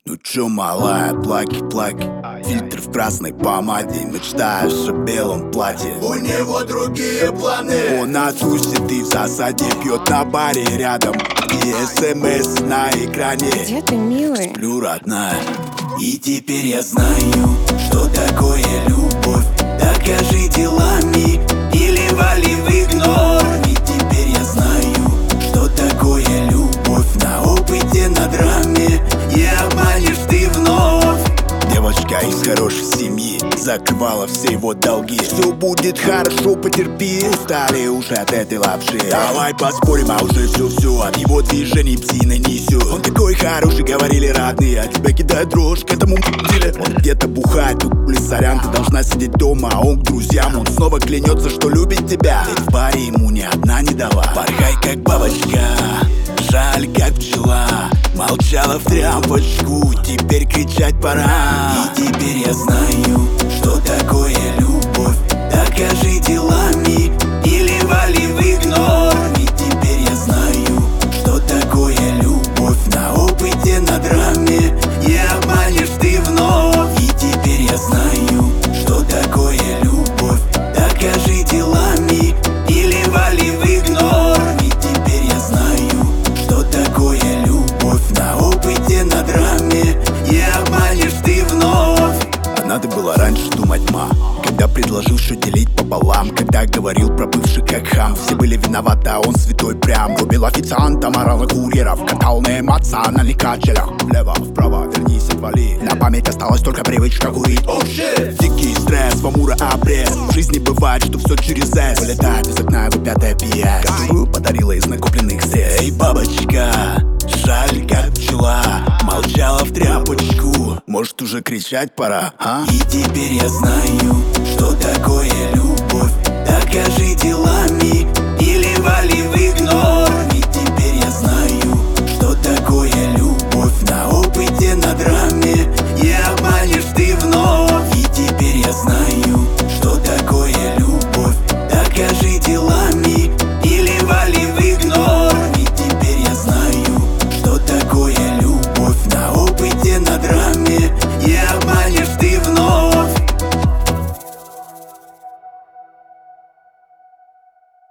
Ну чё, малая, плаки-плаки, фильтр в красной помаде, мечтаешь о белом платье. У него другие планы. Он на тусит и в засаде, пьет на баре рядом, и СМС на экране. Где ты, милый? Сплю, родная. И теперь я знаю, что такое любовь. Докажи делами или вали в игнор. И теперь я знаю, что такое любовь. На опыте, на драме, и обманешь ты вновь. Девочка из хорошей семьи закрывала все его долги. Все будет хорошо, потерпи. Устали уже от этой лапши. Давай поспорим, а уже все от его движений псина несет. Он такой хороший, говорили родные, а тебя кидает дрожь к этому деле. Он где-то бухает, сорян, ты должна сидеть дома. А он к друзьям, он снова клянется, что любит тебя. Ведь в баре ему ни одна не дала. Порхай как бабочка, жаль как пчела. Молчала в тряпочку, теперь кричать пора. И теперь я знаю, что такое любовь. Докажи делами или вали в игнор. И теперь я знаю, что такое любовь. На опыте, на драме, и обманешь ты вновь. И теперь я знаю, что такое любовь. Докажи делами или вали в игнор. И теперь я знаю, что такое любовь. На опыте, на драме, и обманешь ты вновь. А надо было раньше думать, ма, когда предложил все делить пополам. Когда говорил про бывших как хам. Все были виноваты, а он святой прям. Рубил официанта, морал на курьеров. Катал на эмоциональных качелях. Влево, вправо, вернись, отвали. На память осталась только привычка курить. Дикий стресс, в амура обрез. В жизни бывает, что все через S. Вылетает из окна его 5 PS. Которую подарила из накопленных средств. Эй, бабочка, жаль как пчела. Молчала в тряпочку. Может уже кричать пора, а? И теперь я знаю, что такое любовь. Докажи делами